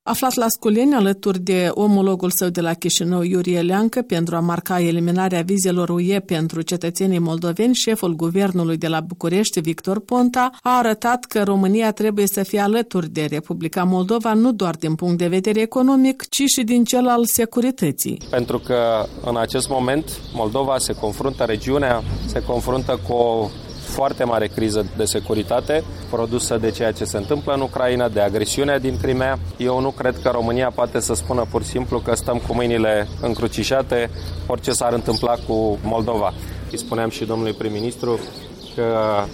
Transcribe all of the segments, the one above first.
Aflat la Sculeni, alături de omologul său de la Chișinău, Iurie Leancă, pentru a marca eliminarea vizelor UE pentru cetățenii moldoveni, șeful guvernului de la București, Victor Ponta, a arătat că România trebuie să fie alături de Republica Moldova nu doar din punct de vedere economic, ci și din cel al securității. Pentru că în acest moment Moldova regiunea se confruntă cu o foarte mare criză de securitate produsă de ceea ce se întâmplă în Ucraina, de agresiunea din Crimea. Eu nu cred că România poate să spună pur și simplu că stăm cu mâinile încrucișate orice s-ar întâmpla cu Moldova. Îi spuneam și domnului prim-ministru că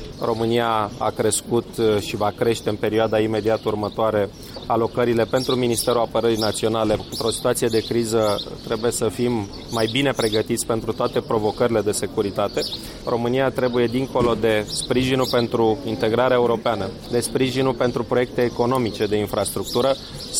România a crescut și va crește în perioada imediat următoare alocările pentru Ministerul Apărării Naționale. Într-o situație de criză trebuie să fim mai bine pregătiți pentru toate provocările de securitate. România trebuie, dincolo de sprijinul pentru integrarea europeană, de sprijinul pentru proiecte economice de infrastructură,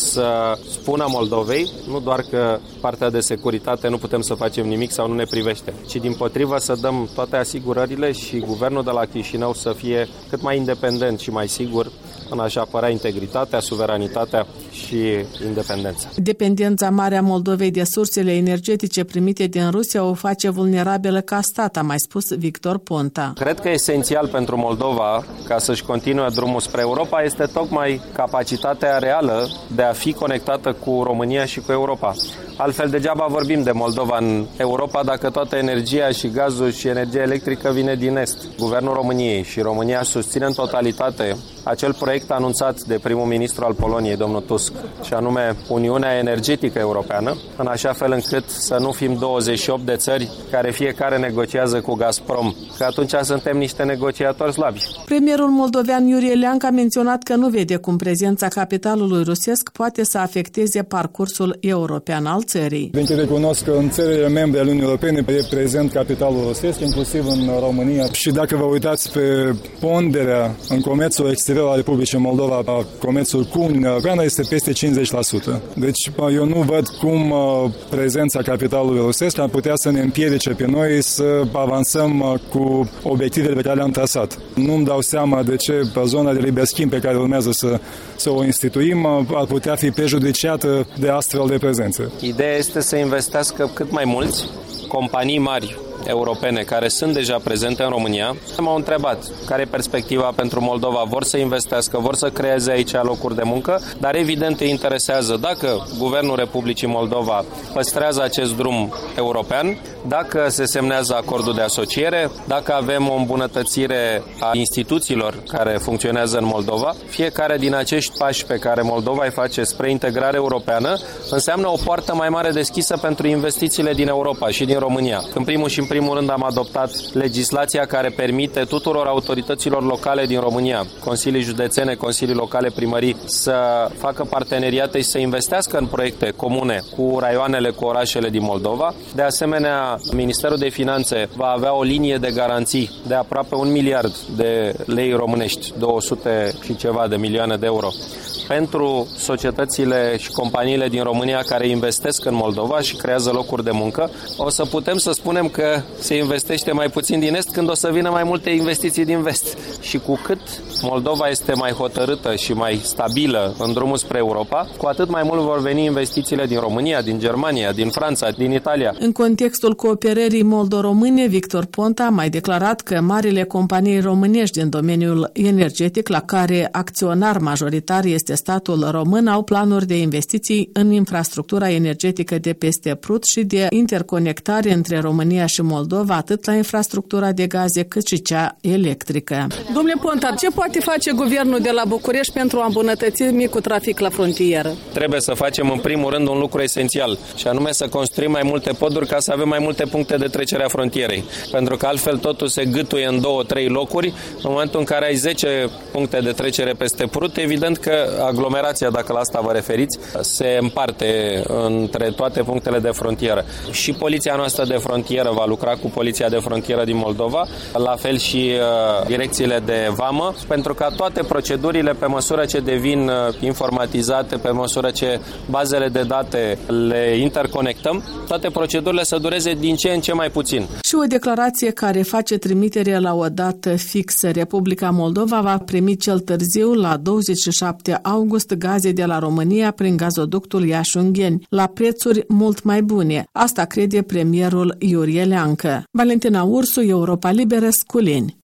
să spună Moldovei nu doar că partea de securitate nu putem să facem nimic sau nu ne privește, ci dimpotrivă să dăm toate asigurările și guvernul de la Chișinău să fie cât mai independent și mai sigur în a-și apăra integritatea, suveranitatea și independența. Dependența mare a Moldovei de sursele energetice primite din Rusia o face vulnerabilă ca stat, a mai spus Victor Ponta. Cred că esențial pentru Moldova, ca să-și continue drumul spre Europa, este tocmai capacitatea reală de a fi conectată cu România și cu Europa. Altfel, degeaba vorbim de Moldova în Europa dacă toată energia și gazul și energia electrică vine din Est. Guvernul României și România susține în totalitate acel proiect anunțat de primul ministru al Poloniei, domnul Tusk, și anume Uniunea Energetică Europeană, în așa fel încât să nu fim 28 de țări care fiecare negociază cu Gazprom, că atunci suntem niște negociatori slabi. Premierul moldovean Iurie Leancă a menționat că nu vede cum prezența capitalului rusesc poate să afecteze parcursul european al țării. Trebuie să recunosc că în țările membre ale Uniunii Europene e prezent capitalul rusesc, inclusiv în România. Și dacă vă uitați pe ponderea în comerțul exterior al Republicii Moldova, comerțul cu Uniunea Europeană este peste 50%. Deci eu nu văd cum prezența capitalului rusesc ar putea să ne împiedice pe noi să avansăm cu obiectivele pe care le-am trasat. Nu-mi dau seama de ce zona de liber schimb pe care urmează să o instituim ar putea fi prejudiciată de astfel de prezență. Ideea este să investească cât mai mulți companii mari europene care sunt deja prezente în România. M-au întrebat care e perspectiva pentru Moldova. Vor să investească, vor să creeze aici locuri de muncă, dar evident îi interesează dacă Guvernul Republicii Moldova păstrează acest drum european, dacă se semnează acordul de asociere, dacă avem o îmbunătățire a instituțiilor care funcționează în Moldova. Fiecare din acești pași pe care Moldova îi face spre integrare europeană înseamnă o poartă mai mare deschisă pentru investițiile din Europa și din România. În primul rând am adoptat legislația care permite tuturor autorităților locale din România, consilii județene, consilii locale, primării, să facă parteneriate și să investească în proiecte comune cu raioanele, cu orașele din Moldova. De asemenea, Ministerul de Finanțe va avea o linie de garanții de aproape 1 miliard de lei românești, 200 și ceva de milioane de euro, pentru societățile și companiile din România care investesc în Moldova și creează locuri de muncă. O să putem să spunem că se investește mai puțin din Est când o să vină mai multe investiții din Vest. Și cu cât Moldova este mai hotărâtă și mai stabilă în drumul spre Europa, cu atât mai mult vor veni investițiile din România, din Germania, din Franța, din Italia. În contextul cooperării moldo-române, Victor Ponta a mai declarat că marile companii românești din domeniul energetic, la care acționar majoritar este statul român, au planuri de investiții în infrastructura energetică de peste Prut și de interconectare între România și Moldova, atât la infrastructura de gaze cât și cea electrică. Domnule Ponta, ce poate face guvernul de la București pentru a îmbunătăți micul trafic la frontieră? Trebuie să facem în primul rând un lucru esențial, și anume să construim mai multe poduri ca să avem mai multe puncte de trecere a frontierei. Pentru că altfel totul se gâtuie în 2-3 locuri. În momentul în care ai 10 puncte de trecere peste Prut, evident că aglomerația, dacă la asta vă referiți, se împarte între toate punctele de frontieră. Și poliția noastră de frontieră va lucra lucra cu Poliția de Frontieră din Moldova, la fel și direcțiile de vamă, pentru ca toate procedurile, pe măsură ce devin informatizate, pe măsură ce bazele de date le interconectăm, toate procedurile să dureze din ce în ce mai puțin. Și o declarație care face trimitere la o dată fixă. Republica Moldova va primi cel târziu, la 27 august, gaze de la România prin gazoductul Iași-Ungheni, la prețuri mult mai bune. Asta crede premierul Iurie Leancă. Valentina Ursu, Europa Liberă, Sculeni.